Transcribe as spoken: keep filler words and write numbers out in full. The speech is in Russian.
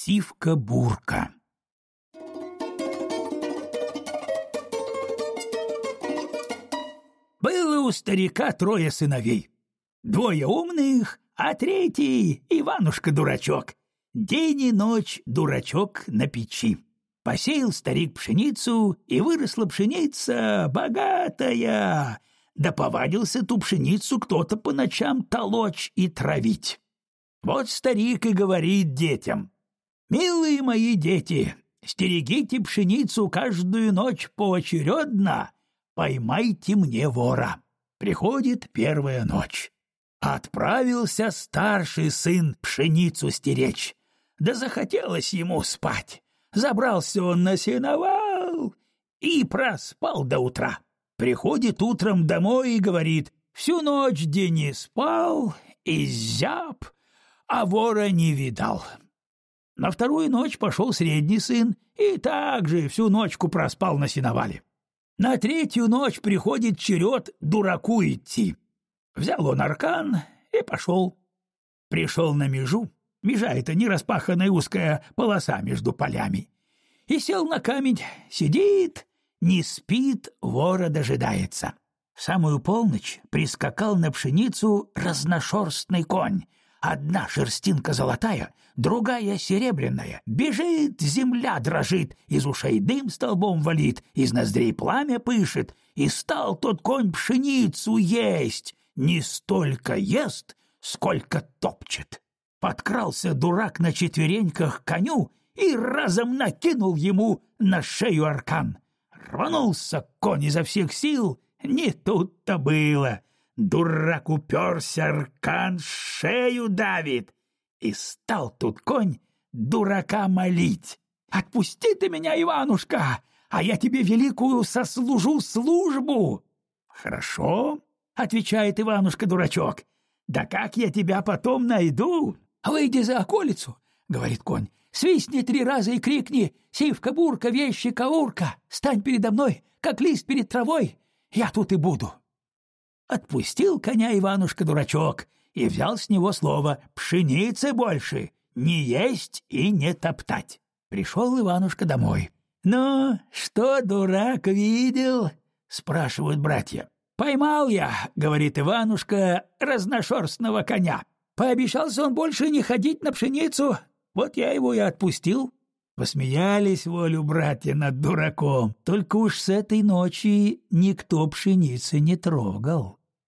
Сивка-бурка. Было у старика трое сыновей. Двое умных, а третий — Иванушка-дурачок. День и ночь дурачок на печи. Посеял старик пшеницу, и выросла пшеница богатая. Да повадился ту пшеницу кто-то по ночам толочь и травить. Вот старик и говорит детям: «Милые мои дети, стерегите пшеницу каждую ночь поочередно, поймайте мне вора». Приходит первая ночь. Отправился старший сын пшеницу стеречь. Да захотелось ему спать. Забрался он на сеновал и проспал до утра. Приходит утром домой и говорит: всю ночь день не спал, и зяб, а вора не видал. На вторую ночь пошел средний сын и также всю ночку проспал на сеновале. На третью ночь приходит черед дураку идти. Взял он аркан и пошел. Пришел на межу, межа — это нераспаханная узкая полоса между полями, и сел на камень, сидит, не спит, вора дожидается. В самую полночь прискакал на пшеницу разношерстный конь. Одна шерстинка золотая, другая серебряная. Бежит, земля дрожит, из ушей дым столбом валит, из ноздрей пламя пышет. И стал тот конь пшеницу есть, не столько ест, сколько топчет. Подкрался дурак на четвереньках к коню и разом накинул ему на шею аркан. Рванулся конь изо всех сил, не тут-то было. Дурак уперся, аркан шею давит. И стал тут конь дурака молить: «Отпусти ты меня, Иванушка, а я тебе великую сослужу службу». «Хорошо», — отвечает Иванушка-дурачок, — «да как я тебя потом найду?» «Выйди за околицу», — говорит конь, — «свистни три раза и крикни: сивка-бурка, вещи-каурка, стань передо мной, как лист перед травой, я тут и буду». Отпустил коня Иванушка-дурачок и взял с него слово: пшеницы больше не есть и не топтать. Пришел Иванушка домой. «Ну, что, дурак, видел?» — спрашивают братья. «Поймал я, — говорит Иванушка, — разношерстного коня. Пообещался он больше не ходить на пшеницу, вот я его и отпустил». Посмеялись волю братья над дураком, только уж с этой ночи никто пшеницы не трогал.